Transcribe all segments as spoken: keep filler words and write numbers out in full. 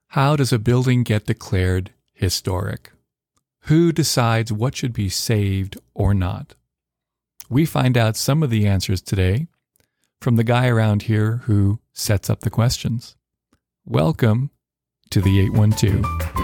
How does a building get declared historic? Who decides what should be saved or not? We find out some of the answers today from the guy around here who sets up the questions. Welcome to the eight one two.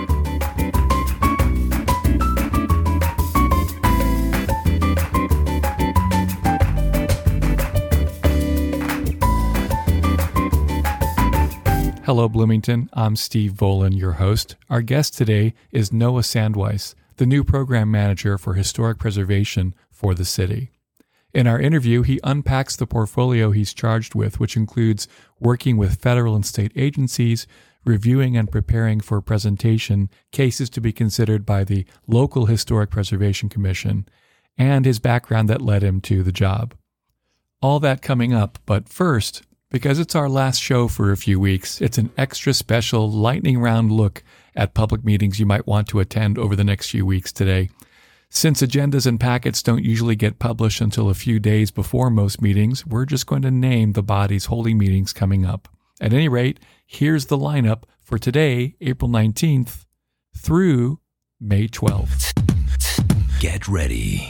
Hello, Bloomington. I'm Steve Volan, your host. Our guest today is Noah Sandweiss, the new program manager for historic preservation for the city. In our interview, he unpacks the portfolio he's charged with, which includes working with federal and state agencies, reviewing and preparing for presentation cases to be considered by the local Historic Preservation Commission, and his background that led him to the job. All that coming up, but first, because it's our last show for a few weeks, it's an extra special lightning round look at public meetings you might want to attend over the next few weeks today. Since agendas and packets don't usually get published until a few days before most meetings, we're just going to name the bodies holding meetings coming up. At any rate, here's the lineup for today, April nineteenth, through May twelfth. Get ready.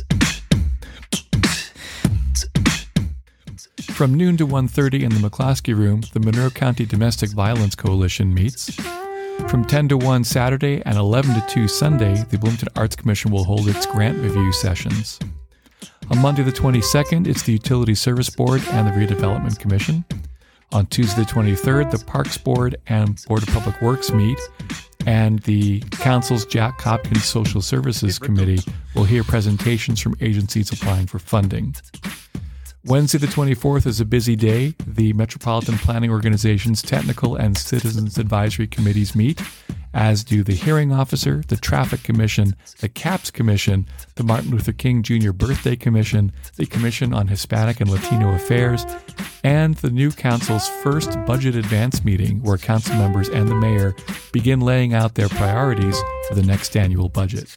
From noon to one thirty in the McCloskey Room, the Monroe County Domestic Violence Coalition meets. From ten to one Saturday and eleven to two Sunday, the Bloomington Arts Commission will hold its grant review sessions. On Monday the twenty-second, it's the Utility Service Board and the Redevelopment Commission. On Tuesday the twenty-third, the Parks Board and Board of Public Works meet, and the Council's Jack Hopkins Social Services Committee will hear presentations from agencies applying for funding. Wednesday the twenty-fourth is a busy day. The Metropolitan Planning Organization's Technical and Citizens Advisory Committees meet, as do the Hearing Officer, the Traffic Commission, the CAPS Commission, the Martin Luther King Junior Birthday Commission, the Commission on Hispanic and Latino Affairs, and the new council's first budget advance meeting, where council members and the mayor begin laying out their priorities for the next annual budget.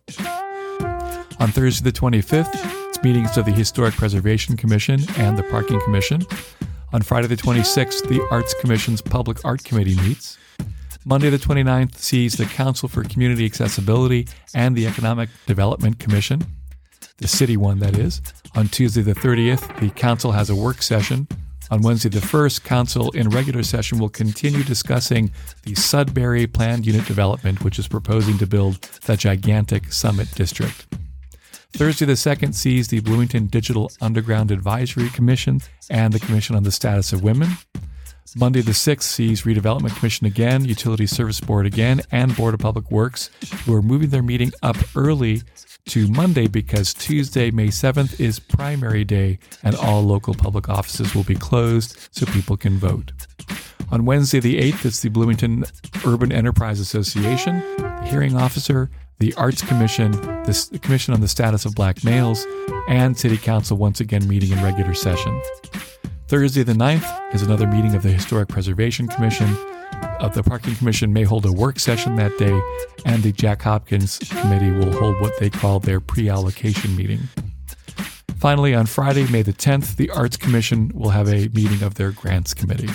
On Thursday the twenty-fifth, meetings of the Historic Preservation Commission and the Parking Commission. On Friday the twenty-sixth, the Arts Commission's Public Art Committee meets. Monday the twenty-ninth sees the Council for Community Accessibility and the Economic Development Commission, the city one that is. On Tuesday the thirtieth, the Council has a work session. On Wednesday the first, Council in regular session will continue discussing the Sudbury Planned Unit Development, which is proposing to build the gigantic Summit District. Thursday the second sees the Bloomington Digital Underground Advisory Commission and the Commission on the Status of Women. Monday the sixth sees Redevelopment Commission again, Utility Service Board again, and Board of Public Works, who are moving their meeting up early to Monday because Tuesday, May seventh, is primary day and all local public offices will be closed so people can vote. On Wednesday the eighth, it's the Bloomington Urban Enterprise Association, the Hearing Officer, the Arts Commission, the Commission on the Status of Black Males, and City Council once again meeting in regular session. Thursday the ninth is another meeting of the Historic Preservation Commission. Uh, the Parking Commission may hold a work session that day, and the Jack Hopkins Committee will hold what they call their pre-allocation meeting. Finally, on Friday, May the tenth, the Arts Commission will have a meeting of their Grants Committee.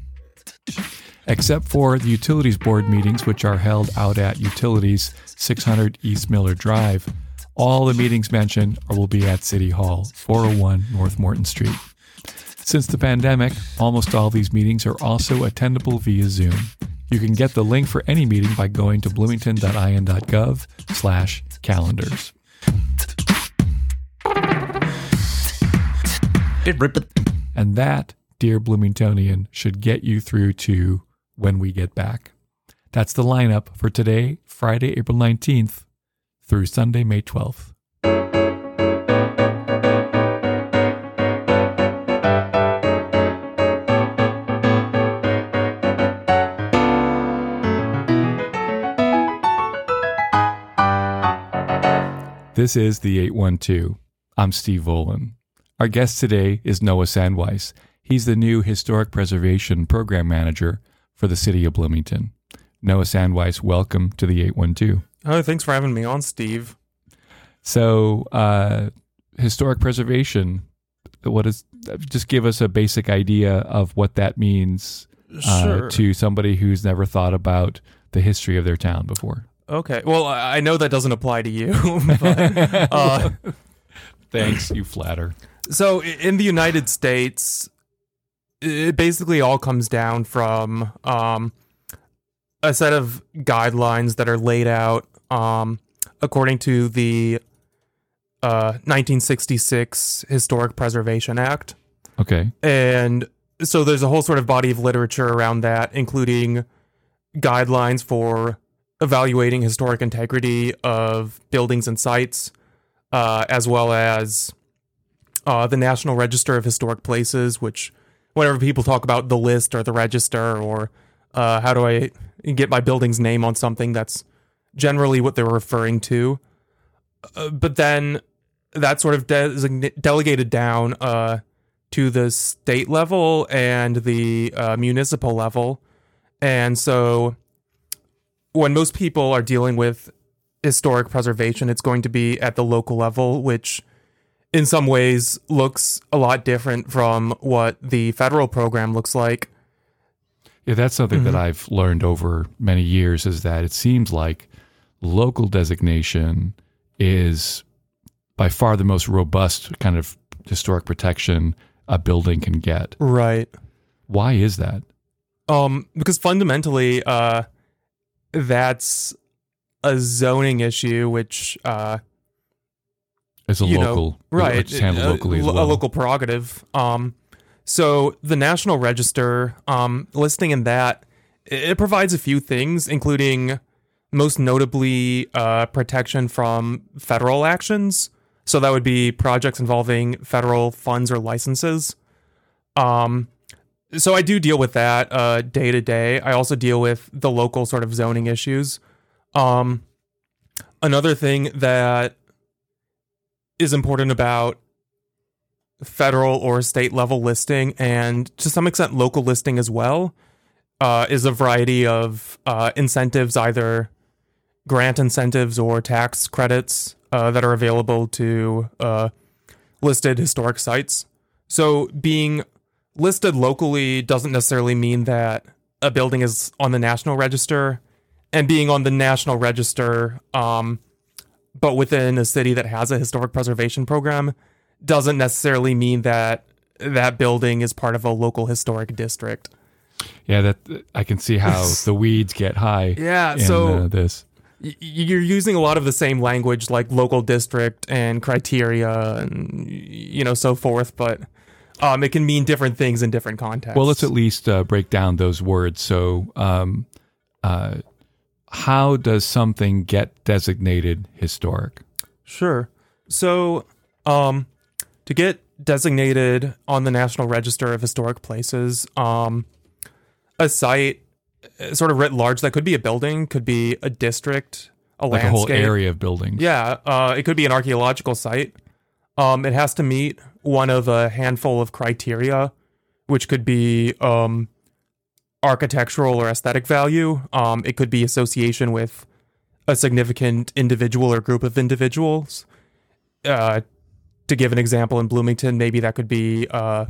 Except for the Utilities Board meetings, which are held out at Utilities six hundred East Miller Drive, all the meetings mentioned will be at City Hall, four oh one North Morton Street. Since the pandemic, almost all these meetings are also attendable via Zoom. You can get the link for any meeting by going to bloomington.in.gov slash calendars. And that, dear Bloomingtonian, should get you through to when we get back. That's the lineup for today, Friday, April nineteenth, through Sunday, May twelfth. This is the eight one two. I'm Steve Volan. Our guest today is Noah Sandweiss. He's the new Historic Preservation Program Manager for the City of Bloomington. Noah Sandweiss, welcome to the eight one two. Oh, thanks for having me on, Steve. So, uh, historic preservation, what is, just give us a basic idea of what that means uh, Sure. to somebody who's never thought about the history of their town before. Okay. Well, I I know that doesn't apply to you. But, uh, Thanks, you flatter. so i- in the United States, it basically all comes down from um, a set of guidelines that are laid out um, according to the uh, nineteen sixty-six Historic Preservation Act. Okay. And so there's a whole sort of body of literature around that, including guidelines for evaluating historic integrity of buildings and sites, uh, as well as uh, the National Register of Historic Places, which whenever people talk about the list or the register or uh, how do I get my building's name on something, that's generally what they're referring to. Uh, but then that's sort of design- delegated down uh, to the state level and the uh, municipal level. And so when most people are dealing with historic preservation, it's going to be at the local level, which in some ways looks a lot different from what the federal program looks like. Yeah, that's something Mm-hmm. that I've learned over many years is that it seems like local designation is by far the most robust kind of historic protection a building can get. Right. Why is that? Um, because fundamentally, uh, that's a zoning issue, which uh, It's a you local, know, right? it's handled a- locally as a well. local prerogative. Um, so the National Register um, listing in that it provides a few things, including most notably uh, protection from federal actions. So that would be projects involving federal funds or licenses. Um, so I do deal with that uh, day to day. I also deal with the local sort of zoning issues. Um, another thing that is important about federal or state level listing, and to some extent local listing as well, uh, is a variety of uh, incentives, either grant incentives or tax credits uh, that are available to uh, listed historic sites. So being listed locally doesn't necessarily mean that a building is on the National Register, and being on the National Register, um, but within a city that has a historic preservation program, doesn't necessarily mean that that building is part of a local historic district. Yeah, that I can see how the weeds get high. Yeah, in, so uh, this. y- you're using a lot of the same language, like local district and criteria and, you know, so forth, but um, it can mean different things in different contexts. Well, let's at least uh, break down those words. So, um, uh, how does something get designated historic? Sure. So, um, to get designated on the National Register of Historic Places, um, a site, uh, sort of writ large, that could be a building, could be a district, a Like landscape. a whole area of buildings. Yeah, uh, it could be an archaeological site. Um, it has to meet one of a handful of criteria, which could be um, architectural or aesthetic value. Um, it could be association with a significant individual or group of individuals. Uh, to give an example, in Bloomington, maybe that could be uh,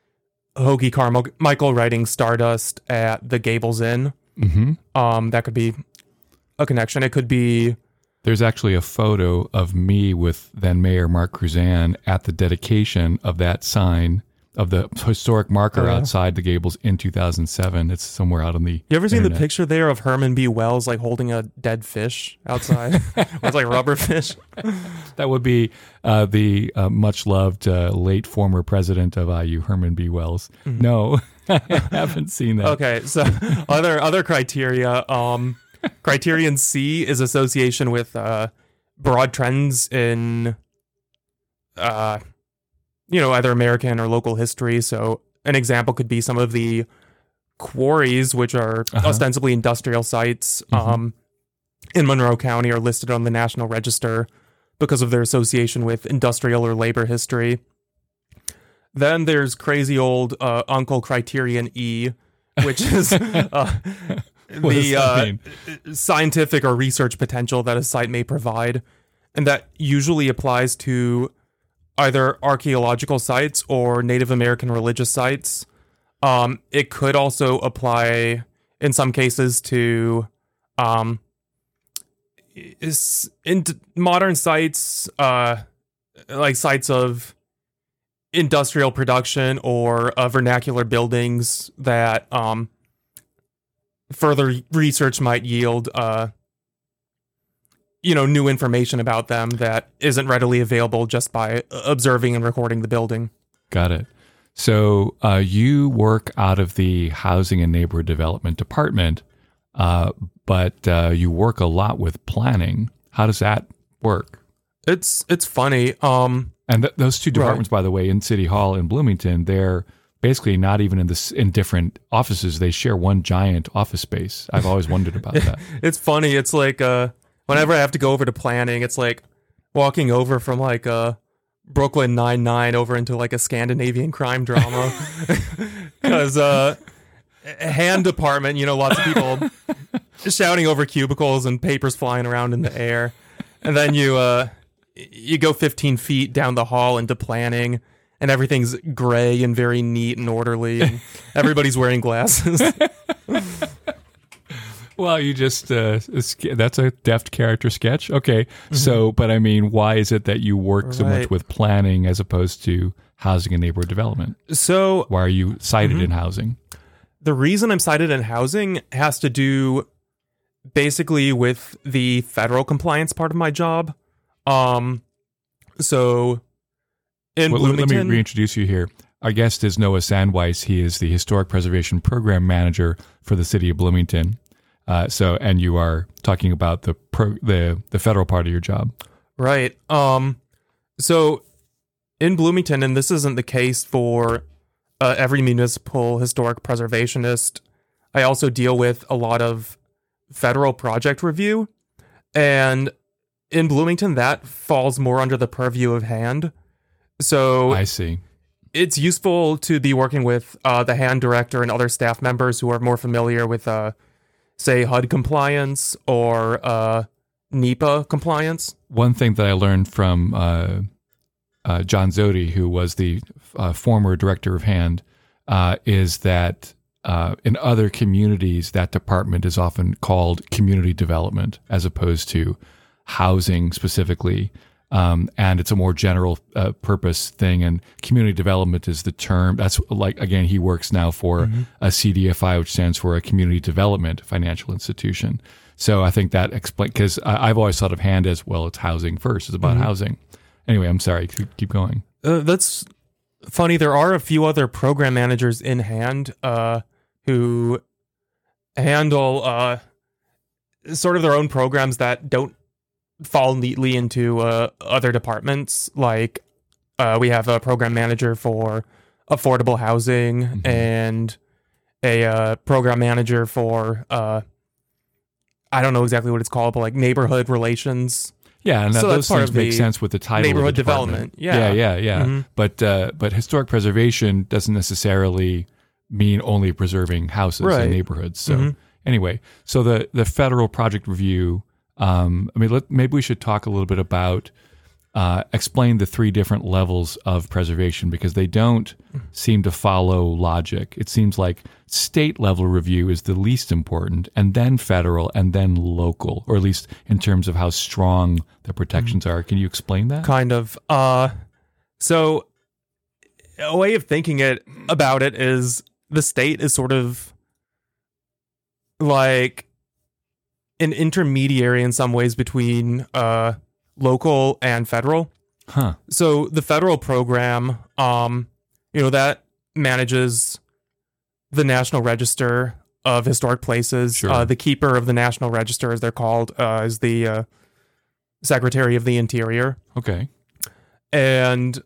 Hoagie Carmichael writing Stardust at the Gables Inn. Mm-hmm. Um, that could be a connection. It could be There's actually a photo of me with then Mayor Mark Cruzan at the dedication of that sign, of the historic marker Oh, yeah. outside the Gables in two thousand seven. It's somewhere out on the You ever seen the internet. picture there of Herman B. Wells like holding a dead fish outside? It's like rubber fish. That would be uh, the uh, much-loved uh, late former president of I U, Herman B. Wells. No, I haven't seen that. Okay, so other other criteria. Um, criterion C is association with uh, broad trends in, uh, you know, either American or local history. So an example could be some of the quarries, which are Uh-huh. ostensibly industrial sites um, in Monroe County, are listed on the National Register because of their association with industrial or labor history. Then there's crazy old uh, Uncle Criterion E, which is uh, What does the that uh, mean? scientific or research potential that a site may provide. And that usually applies to either archaeological sites or Native American religious sites. Um, it could also apply in some cases to um, is in d- modern sites, uh, like sites of industrial production or uh, vernacular buildings that um, further research might yield, uh, you know, new information about them that isn't readily available just by observing and recording the building. Got it. So uh, you work out of the Housing and Neighborhood Development Department, uh, but uh, you work a lot with planning. How does that work? It's it's funny. Um, and th- those two departments, right. by the way, in City Hall in Bloomington, they're basically not even in this in different offices. They share one giant office space. I've always wondered about that. It's funny. It's like uh, whenever I have to go over to planning, it's like walking over from like a Brooklyn Nine-Nine over into like a Scandinavian crime drama. Because uh, hand department, you know, lots of people shouting over cubicles and papers flying around in the air. And then you uh, you go fifteen feet down the hall into planning, and everything's gray and very neat and orderly, and everybody's wearing glasses. Well, you just, uh, that's a deft character sketch. Okay. Mm-hmm. So, but I mean, why is it that you work right. so much with planning as opposed to housing and neighborhood development? So, why are you cited mm-hmm. in housing? The reason I'm cited in housing has to do basically with the federal compliance part of my job. Um, so in well, Bloomington, let me reintroduce you here. Our guest is Noah Sandweiss. He is the Historic Preservation Program Manager for the City of Bloomington. Uh, so, and you are talking about the pro, the the federal part of your job, right? Um, so in Bloomington, and this isn't the case for uh, every municipal historic preservationist. I also deal with a lot of federal project review, and in Bloomington, that falls more under the purview of hand. So I see. It's useful to be working with uh, the hand director and other staff members who are more familiar with uh, say H U D compliance or uh, NEPA compliance. One thing that I learned from uh, uh, John Zodi, who was the uh, former director of HAND, uh, is that uh, in other communities, that department is often called community development as opposed to housing specifically. Um, and it's a more general uh, purpose thing. And community development is the term. That's like, again, he works now for mm-hmm. a C D F I, which stands for a community development financial institution. So I think that explains, because I've always thought of HAND as, well, it's housing first. It's about mm-hmm. housing. Anyway, I'm sorry. Keep, keep going. Uh, that's funny. There are a few other program managers in HAND uh, who handle uh, sort of their own programs that don't fall neatly into uh, other departments. Like uh, we have a program manager for affordable housing mm-hmm. and a uh, program manager for uh, I don't know exactly what it's called, but like neighborhood relations. Yeah, and that, so those things make sense with the title neighborhood of the development. Yeah, yeah, yeah, yeah. Mm-hmm. But uh, but historic preservation doesn't necessarily mean only preserving houses right. and neighborhoods. So mm-hmm. anyway, so the the federal project review. Um, I mean, let, maybe we should talk a little bit about, uh, explain the three different levels of preservation, because they don't seem to follow logic. It seems like state level review is the least important, and then federal, and then local, or at least in terms of how strong the protections are. Can you explain that? Kind of. Uh, so a way of thinking it about it is the state is sort of like an intermediary in some ways between uh, local and federal. Huh. So the federal program, um, you know, that manages the National Register of Historic Places. Sure. Uh, the keeper of the National Register, as they're called, uh, is the uh, Secretary of the Interior. Okay. And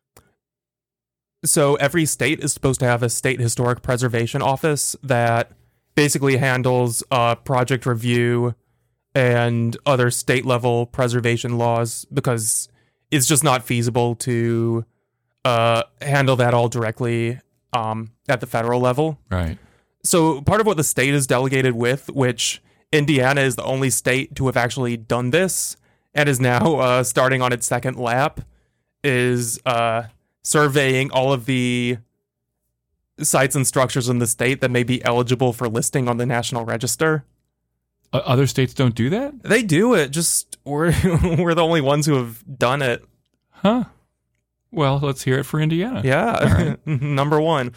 so every state is supposed to have a state historic preservation office that basically handles uh, project review and other state level preservation laws, because it's just not feasible to uh, handle that all directly um, at the federal level. Right. So part of what the state is delegated with, which Indiana is the only state to have actually done this and is now uh, starting on its second lap, is uh, surveying all of the sites and structures in the state that may be eligible for listing on the National Register. Uh, other states don't do that? They do it, just we're, we're the only ones who have done it. Huh. Well, let's hear it for Indiana. Yeah, right. Number one.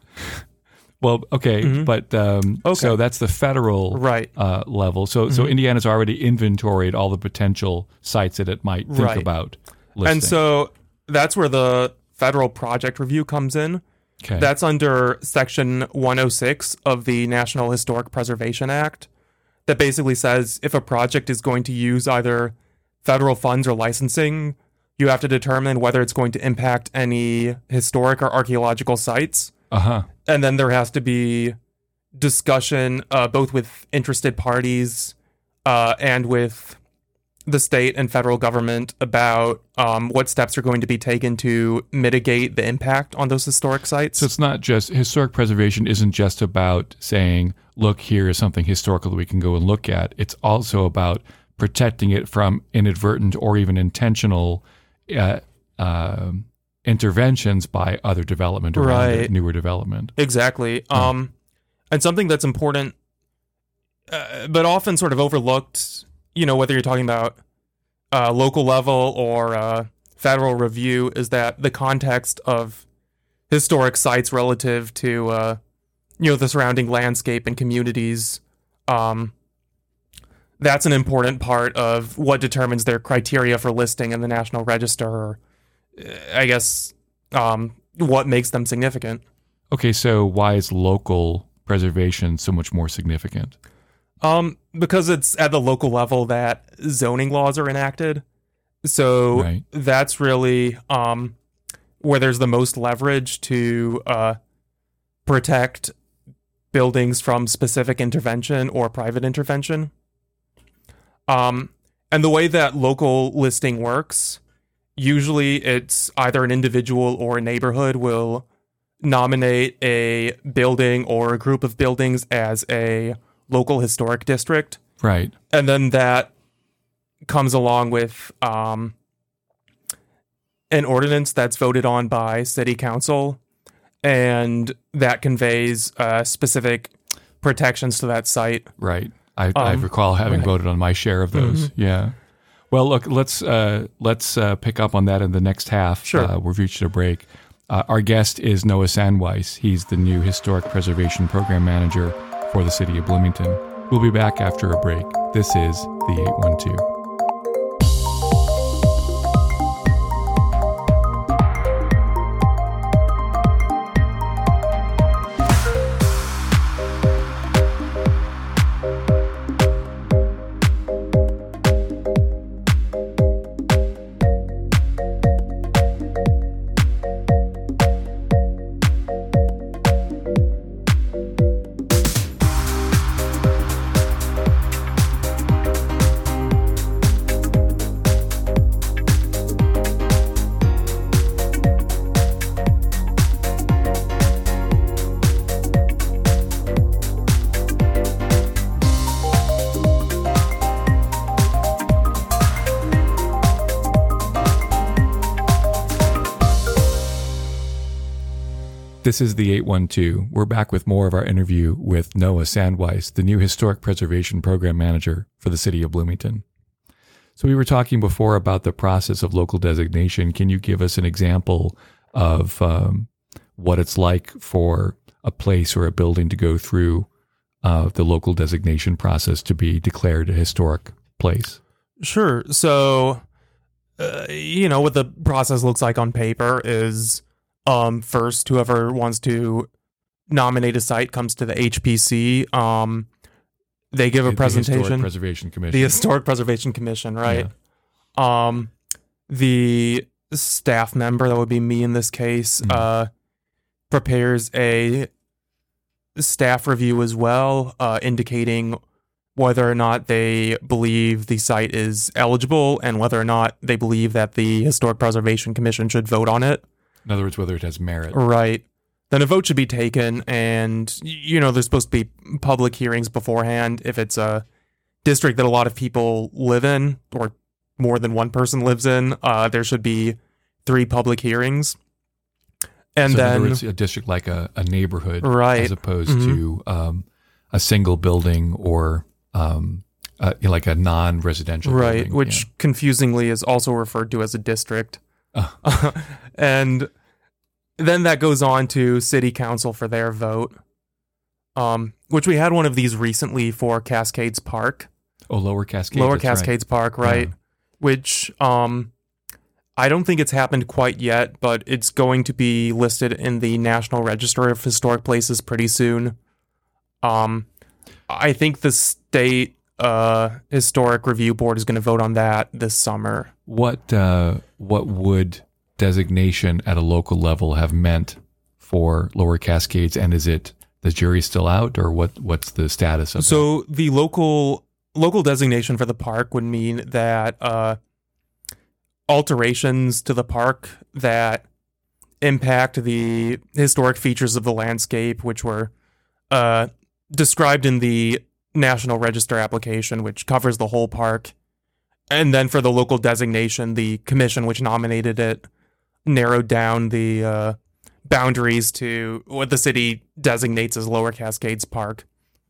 Well, okay, mm-hmm. but um, okay. so that's the federal right. uh, level. So, mm-hmm. so Indiana's already inventoried all the potential sites that it might think right. about listing. And so that's where the federal project review comes in. Okay. That's under Section one oh six of the National Historic Preservation Act. That basically says if a project is going to use either federal funds or licensing, you have to determine whether it's going to impact any historic or archaeological sites. Uh-huh. And then there has to be discussion uh, both with interested parties uh, and with the state and federal government about um, what steps are going to be taken to mitigate the impact on those historic sites. So it's not just, historic preservation isn't just about saying, look, here is something historical that we can go and look at. It's also about protecting it from inadvertent or even intentional uh, uh, interventions by other development or right. newer development. Exactly. Hmm. Um, and something that's important, uh, but often sort of overlooked, you know, whether you're talking about uh, local level or uh, federal review, is that the context of historic sites relative to, uh, you know, the surrounding landscape and communities, um, that's an important part of what determines their criteria for listing in the National Register, or I guess um, what makes them significant. Okay, so why is local preservation so much more significant? Um, because it's at the local level that zoning laws are enacted. So right. that's really um, where there's the most leverage to uh, protect buildings from specific intervention or private intervention. Um, and the way that local listing works, usually it's either an individual or a neighborhood will nominate a building or a group of buildings as a local historic district. Right. And then that comes along with um, an ordinance that's voted on by city council, and that conveys uh, specific protections to that site. Right. I, Um, I recall having right. voted on my share of those. Mm-hmm. Yeah. Well, look, let's uh, let's uh, pick up on that in the next half. Sure. Uh, we've reached a break. Uh, our guest is Noah Sandweiss. He's the new Historic Preservation Program Manager for the city of Bloomington. We'll be back after a break. This is the eight one two. This is the eight one two. We're back with more of our interview with Noah Sandweiss, the new Historic Preservation Program Manager for the city of Bloomington. So we were talking before about the process of local designation. Can you give us an example of um, what it's like for a place or a building to go through uh, the local designation process to be declared a historic place? Sure. So, uh, you know, what the process looks like on paper is um, first, whoever wants to nominate a site comes to the H P C. Um, they give a the, presentation. The Historic Preservation Commission. The Historic Preservation Commission, right? Yeah. Um, the staff member, that would be me in this case, mm-hmm. uh, prepares a staff review as well, uh, indicating whether or not they believe the site is eligible and whether or not they believe that the Historic Preservation Commission should vote on it. In other words, whether it has merit. Right. Then a vote should be taken, and, you know, there's supposed to be public hearings beforehand. If it's a district that a lot of people live in, or more than one person lives in, uh, there should be three public hearings. And so then in other words, a district like a, a neighborhood, right. as opposed mm-hmm. to um, a single building or um, uh, like a non-residential right, building. which yeah. confusingly is also referred to as a district. Oh. And then that goes on to city council for their vote, um, which we had one of these recently for Cascades Park. Oh, Lower Cascades. Lower that's Cascades right. Park, right? Yeah. Which um, I don't think it's happened quite yet, but it's going to be listed in the National Register of Historic Places pretty soon. Um, I think the state uh, historic review board is going to vote on that this summer. What uh, what would designation at a local level have meant for Lower Cascades, and is it the jury's still out, or what? What's the status of So the local local designation for the park would mean that uh, alterations to the park that impact the historic features of the landscape, which were uh, described in the National Register application, which covers the whole park. And then for the local designation, the commission which nominated it narrowed down the uh, boundaries to what the city designates as Lower Cascades Park.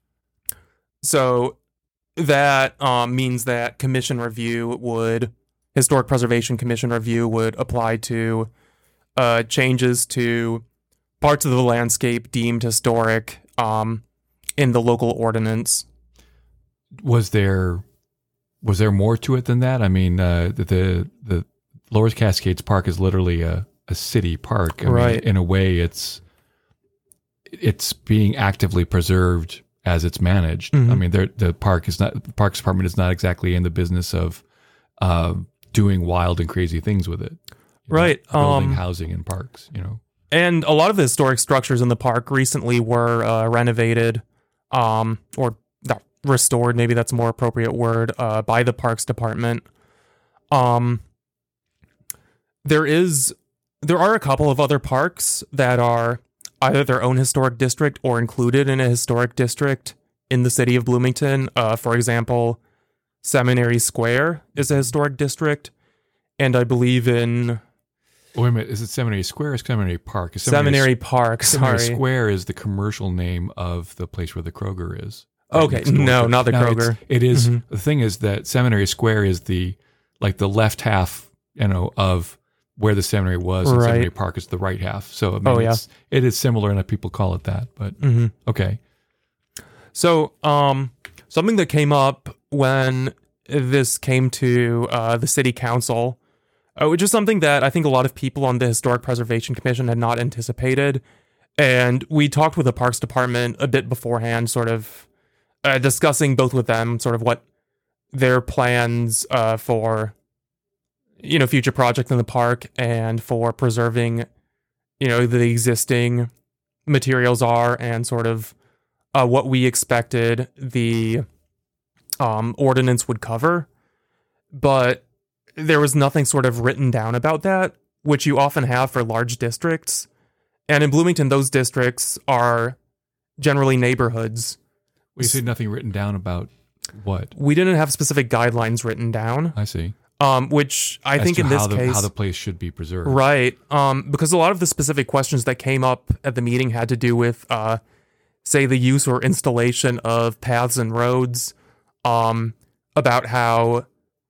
So that um, means that commission review would, Historic Preservation Commission review would apply to uh, changes to parts of the landscape deemed historic um, in the local ordinance. Was there was there more to it than that? I mean, uh, the, the the Lower Cascades Park is literally a, a city park. I right. mean, in a way, it's it's being actively preserved as it's managed. Mm-hmm. I mean, the park is not the Parks Department is not exactly in the business of uh, doing wild and crazy things with it. Right, know, building um, housing in parks. You know, and a lot of the historic structures in the park recently were uh, renovated, um, or not restored. Maybe that's a more appropriate word uh, by the Parks Department. Um, there is there are a couple of other parks that are either their own historic district or included in a historic district in the city of Bloomington. Uh, for example, Seminary Square is a historic district, and I believe in... Wait a minute, is it Seminary Square or Seminary Park? Is Seminary, Seminary Park, Seminary sorry. Square is the commercial name of the place where the Kroger is. Right okay, no, not the no, Kroger. It is, mm-hmm. The thing is that Seminary Square is the, like the left half, you know, of where the seminary was, and right. Seminary Park is the right half. So I mean, oh, yeah. it's, it is similar, and people call it that. But mm-hmm. okay. So, um, something that came up when this came to uh, the city council, uh, which is something that I think a lot of people on the Historic Preservation Commission had not anticipated, and we talked with the Parks Department a bit beforehand, sort of uh, discussing both with them, sort of what their plans uh, for. you know, future projects in the park and for preserving, you know, the existing materials are, and sort of uh, what we expected the um, ordinance would cover. But there was nothing sort of written down about that, which you often have for large districts. And in Bloomington, those districts are generally neighborhoods. Well, you say nothing written down about what? We didn't have specific guidelines written down. I see. Um, which I As think to in this how the, case, how the place should be preserved, right? Um, because a lot of the specific questions that came up at the meeting had to do with, uh, say, the use or installation of paths and roads, um, about how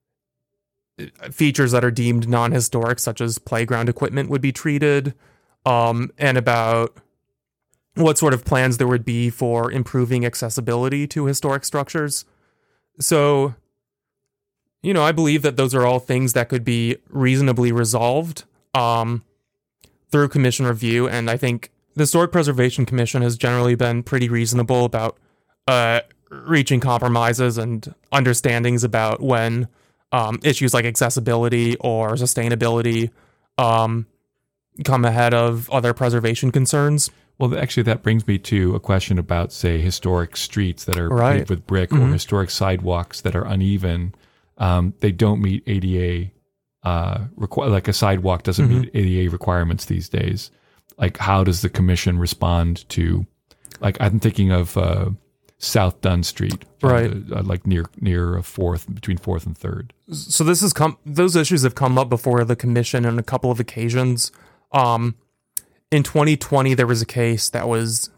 features that are deemed non-historic, such as playground equipment, would be treated, um, and about what sort of plans there would be for improving accessibility to historic structures. So, you know, I believe that those are all things that could be reasonably resolved um, through commission review. And I think the Historic Preservation Commission has generally been pretty reasonable about uh, reaching compromises and understandings about when um, issues like accessibility or sustainability um, come ahead of other preservation concerns. Well, actually, that brings me to a question about, say, historic streets that are right. paved with brick, mm-hmm. or historic sidewalks that are uneven. Um, they don't meet A D A, uh, requ- like a sidewalk doesn't mm-hmm. meet A D A requirements these days. Like, how does the commission respond to, like, I'm thinking of uh, South Dunn Street, right? Uh, like near near Fourth, between Fourth and Third. So this has come; those issues have come up before the commission on a couple of occasions. Um, in twenty twenty, there was a case that was,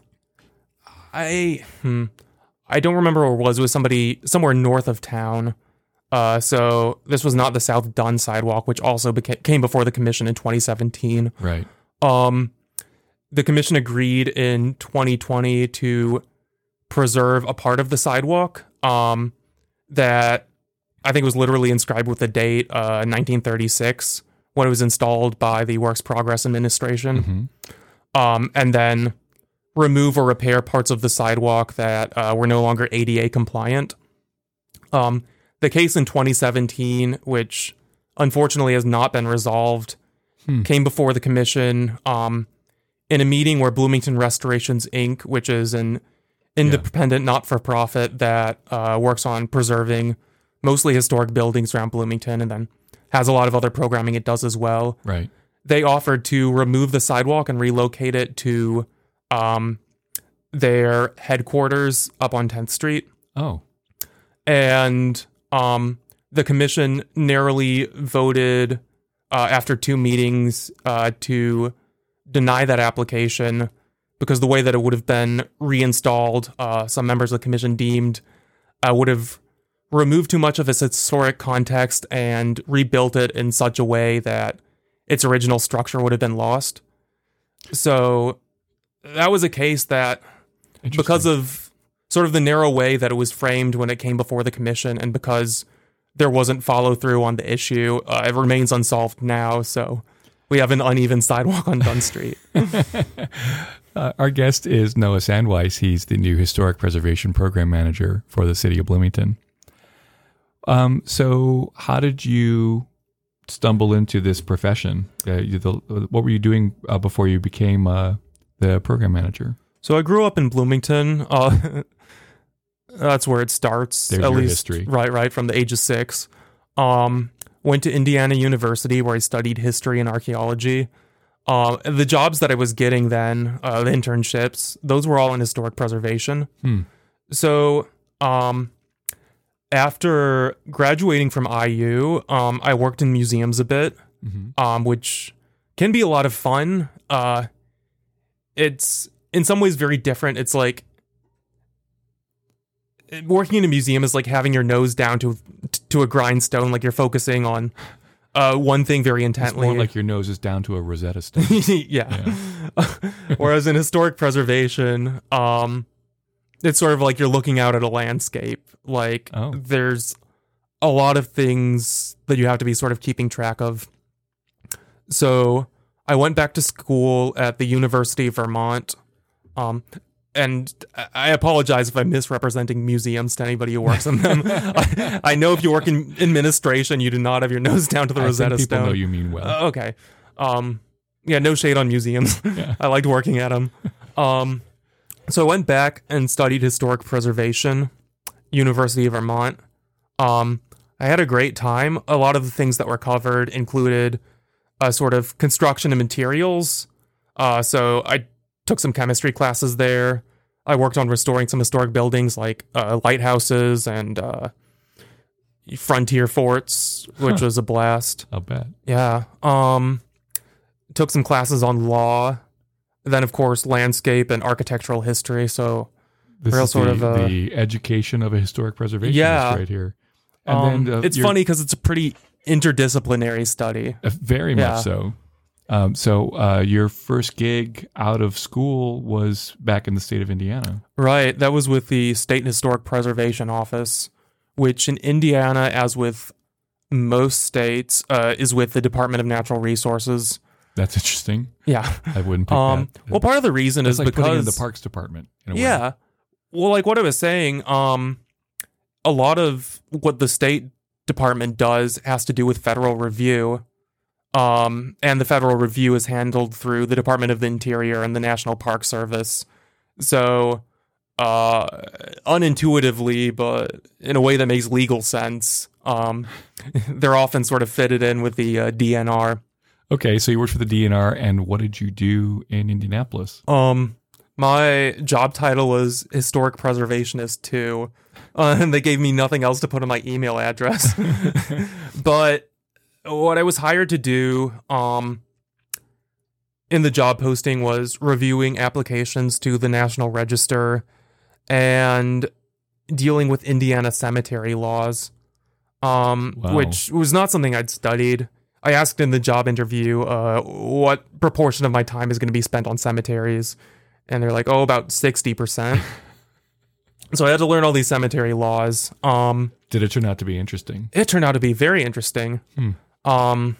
I hmm, I don't remember where it was. It was somebody somewhere north of town. Uh, so this was not the South Dunn sidewalk, which also beca- came before the commission in twenty seventeen. Right. Um, the commission agreed in twenty twenty to preserve a part of the sidewalk um, that I think was literally inscribed with the date uh, nineteen thirty-six when it was installed by the Works Progress Administration, Mm-hmm. um, and then remove or repair parts of the sidewalk that uh, were no longer A D A compliant. Um, the case in twenty seventeen, which unfortunately has not been resolved, Hmm. came before the commission um, in a meeting where Bloomington Restorations, Incorporated, which is an independent not-for-profit that uh, works on preserving mostly historic buildings around Bloomington and then has a lot of other programming it does as well. Right. They offered to remove the sidewalk and relocate it to um, their headquarters up on tenth Street. Oh. And um, the commission narrowly voted uh, after two meetings uh, to deny that application because the way that it would have been reinstalled, uh, some members of the commission deemed uh, would have removed too much of its historic context and rebuilt it in such a way that its original structure would have been lost. So that was a case that, because of sort of the narrow way that it was framed when it came before the commission, and because there wasn't follow through on the issue, uh, it remains unsolved now. So we have an uneven sidewalk on Dunn Street. uh, our guest is Noah Sandweiss. He's the new Historic Preservation Program Manager for the city of Bloomington. Um, so how did you stumble into this profession? Uh, you, the, what were you doing uh, before you became uh, the program manager? So I grew up in Bloomington. Uh, that's where it starts. There's at your least, history. Right, right, from the age of six. Um, went to Indiana University where I studied history and archaeology. Uh, the jobs that I was getting then, uh, the internships, those were all in historic preservation. Hmm. So um, after graduating from I U, um, I worked in museums a bit, Mm-hmm. um, which can be a lot of fun. Uh, it's in some ways very different. It's like working in a museum is like having your nose down to to a grindstone, like you're focusing on uh, one thing very It's intently. more like your nose is down to a Rosetta Stone. yeah. Whereas in historic preservation, um, it's sort of like you're looking out at a landscape. Like Oh. there's a lot of things that you have to be sort of keeping track of. So I went back to school at the University of Vermont. Um, and I apologize if I'm misrepresenting museums to anybody who works in them. I, I know if you work in administration, you do not have your nose down to the I Rosetta think people Stone. know you mean well. Uh, okay. Um, yeah, no shade on museums. Yeah. I liked working at them. Um, so I went back and studied historic preservation, University of Vermont. Um, I had a great time. A lot of the things that were covered included uh, sort of construction and materials. Uh, so I took some chemistry classes there. I worked on restoring some historic buildings like uh, lighthouses and uh, frontier forts, which Huh. was a blast. I'll bet. Yeah. Um, took some classes on law. Then, of course, landscape and architectural history. So, This Real is sort the, of, uh, the education of a historic preservationist Yeah. right here. And um, then uh, it's you're- funny because it's a pretty interdisciplinary study. Uh, Very Yeah. much so. Um, so uh, your first gig out of school was back in the state of Indiana. Right. That was with the State Historic Preservation Office, which in Indiana, as with most states, uh, is with the Department of Natural Resources. That's interesting. Yeah. I wouldn't pick Um, that. well, part of the reason It's is like because putting it in the Parks Department. In a way. Yeah. Well, like what I was saying, um, a lot of what the State Department does has to do with federal review. Um, and the federal review is handled through the Department of the Interior and the National Park Service. So, uh, unintuitively, but in a way that makes legal sense, um, they're often sort of fitted in with the uh, D N R. Okay, so you worked for the D N R, and what did you do in Indianapolis? Um, my job title was Historic Preservationist two, uh, and they gave me nothing else to put in my email address. But what I was hired to do, um, in the job posting was reviewing applications to the National Register and dealing with Indiana cemetery laws, um, Wow. which was not something I'd studied. I asked in the job interview uh, what proportion of my time is going to be spent on cemeteries, and they're like, oh, about sixty percent. So I had to learn all these cemetery laws. Um, Did it turn out to be interesting? it turned out to be very interesting. Hmm. Um,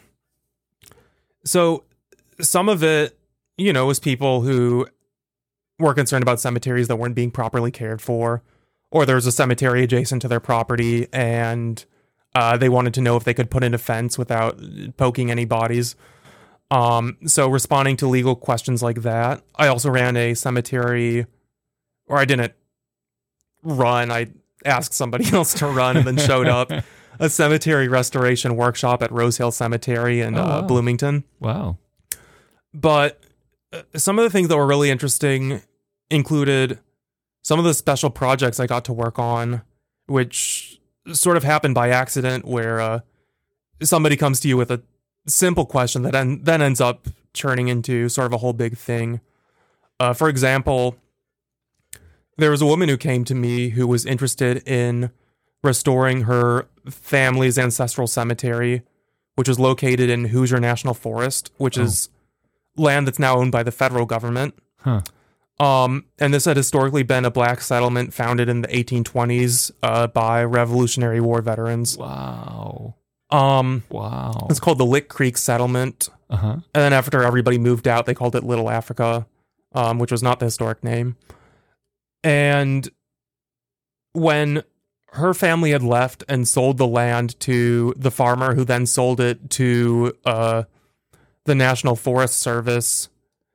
so some of it, you know, was people who were concerned about cemeteries that weren't being properly cared for, or there was a cemetery adjacent to their property and uh, they wanted to know if they could put in a fence without poking any bodies. Um, so responding to legal questions like that. I also ran a cemetery, or I didn't run, I asked somebody else to run and then showed up, a cemetery restoration workshop at Rose Hill Cemetery in Oh, uh, wow. Bloomington. Wow. But uh, some of the things that were really interesting included some of the special projects I got to work on, which sort of happened by accident, where uh, somebody comes to you with a simple question that en- then ends up turning into sort of a whole big thing. Uh, for example, there was a woman who came to me who was interested in restoring her family's ancestral cemetery, which is located in Hoosier National Forest, which Oh. is land that's now owned by the federal government. Huh. Um, and this had historically been a black settlement founded in the eighteen twenties uh, by Revolutionary War veterans. Wow. Um, Wow. it's called the Lick Creek Settlement. Uh-huh. And then after everybody moved out, they called it Little Africa, um, which was not the historic name. And when her family had left and sold the land to the farmer, who then sold it to uh, the National Forest Service,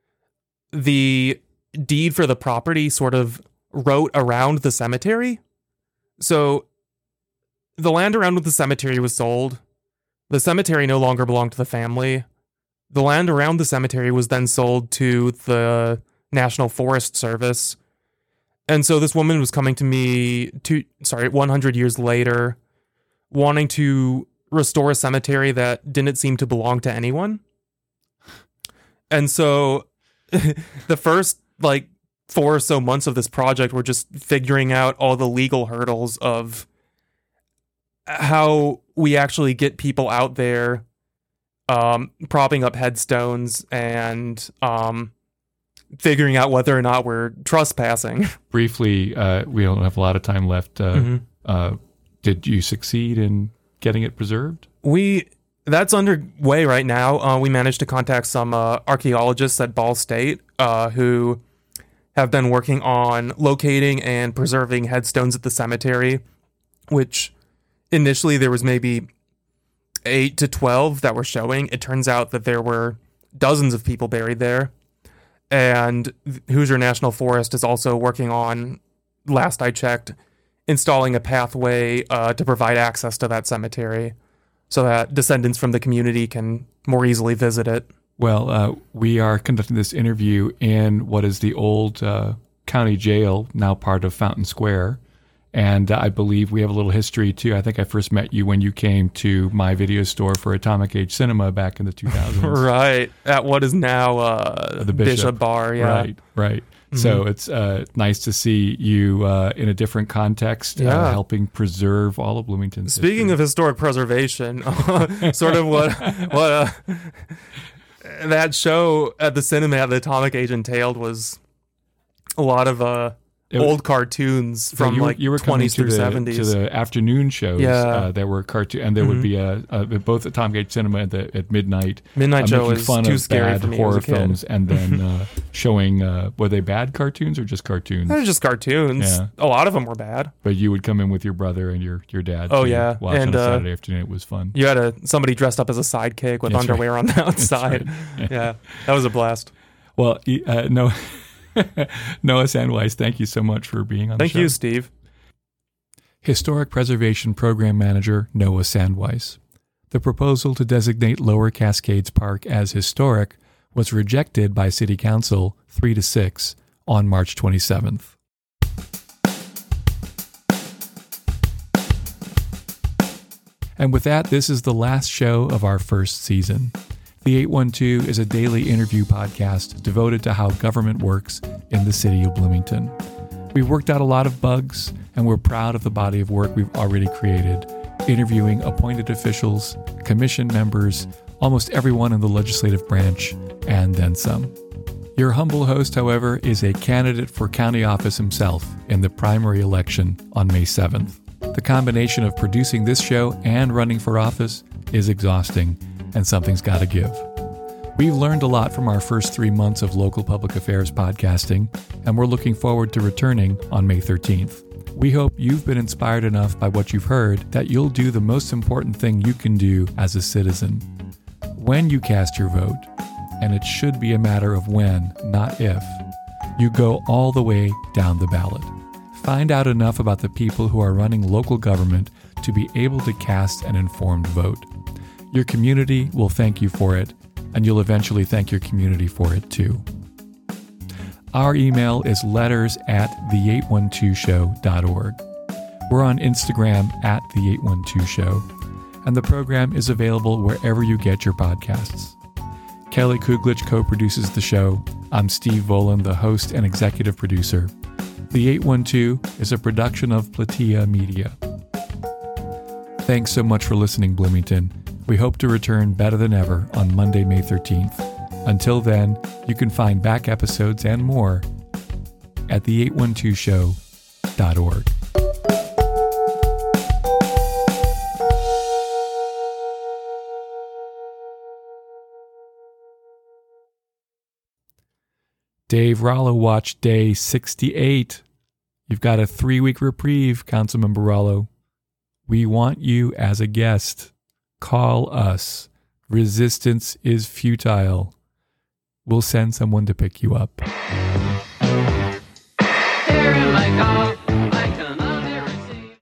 the deed for the property sort of wrote around the cemetery. So the land around the cemetery was sold. The cemetery no longer belonged to the family. The land around the cemetery was then sold to the National Forest Service. And so this woman was coming to me two, sorry, one hundred years later, wanting to restore a cemetery that didn't seem to belong to anyone. And so the first like four or so months of this project were just figuring out all the legal hurdles of how we actually get people out there um, propping up headstones and um, figuring out whether or not we're trespassing. Briefly, uh, we don't have a lot of time left. Uh, Mhm. uh, did you succeed in getting it preserved? We that's underway right now. Uh, we managed to contact some uh, archaeologists at Ball State uh, who have been working on locating and preserving headstones at the cemetery, which initially there was maybe eight to twelve that were showing. It turns out that there were dozens of people buried there. And Hoosier National Forest is also working on, last I checked, installing a pathway uh, to provide access to that cemetery so that descendants from the community can more easily visit it. Well, uh, we are conducting this interview in what is the old uh, county jail, now part of Fountain Square. And uh, I believe we have a little history, too. I think I first met you when you came to my video store for Atomic Age Cinema back in the two thousands. Right. At what is now uh, The Bishop. Bishop. Bar. Yeah. Right, right. So it's uh, nice to see you uh, in a different context, Yeah. uh, helping preserve all of Bloomington's Speaking history. of historic preservation, sort of what what uh, that show at the cinema at the Atomic Age entailed was a lot of uh, It- old cartoons from you were, like you were coming twenties to through the, seventies. to the afternoon shows. Yeah. Uh, there were cartoon, and there would be a, a both Atomic Age Cinema at, the, at midnight. Midnight uh, show making is fun too of scary bad for me as horror a kid. films, and then uh, showing uh, were they bad cartoons or just cartoons? They're just cartoons. Yeah. A lot of them were bad. But you would come in with your brother and your your dad. Oh, to yeah. watch And, on a uh, Saturday afternoon. It was fun. You had a somebody dressed up as a sidekick with That's right. underwear on the outside. right. Yeah, that was a blast. Well, e- uh, no. Noah Sandweiss, thank you so much for being on Thank the show. you, Steve. Historic Preservation Program Manager Noah Sandweiss. The proposal to designate Lower Cascades Park as historic was rejected by City Council three to six on March twenty-seventh. And with that, this is the last show of our first season. The eight one two is a daily interview podcast devoted to how government works in the city of Bloomington. We've worked out a lot of bugs, and we're proud of the body of work we've already created, interviewing appointed officials, commission members, almost everyone in the legislative branch, and then some. Your humble host, however, is a candidate for county office himself in the primary election on May seventh. The combination of producing this show and running for office is exhausting, and something's got to give. We've learned a lot from our first three months of local public affairs podcasting, and we're looking forward to returning on May thirteenth. We hope you've been inspired enough by what you've heard that you'll do the most important thing you can do as a citizen. When you cast your vote, and it should be a matter of when, not if, you go all the way down the ballot. Find out enough about the people who are running local government to be able to cast an informed vote. Your community will thank you for it, and you'll eventually thank your community for it too. Our email is letters at the eight one two show dot org. We're on Instagram at the eight one two show, and the program is available wherever you get your podcasts. Kelly Kuglich co-produces the show. I'm Steve Volan, the host and executive producer. The eight one two is a production of Platea Media. Thanks so much for listening, Bloomington. We hope to return better than ever on Monday, May thirteenth. Until then, you can find back episodes and more at the eight one two show dot org. Dave Rollo watched day sixty-eight. You've got a three-week reprieve, Councilmember Rollo. We want you as a guest. Call us. Resistance is futile. We'll send someone to pick you up.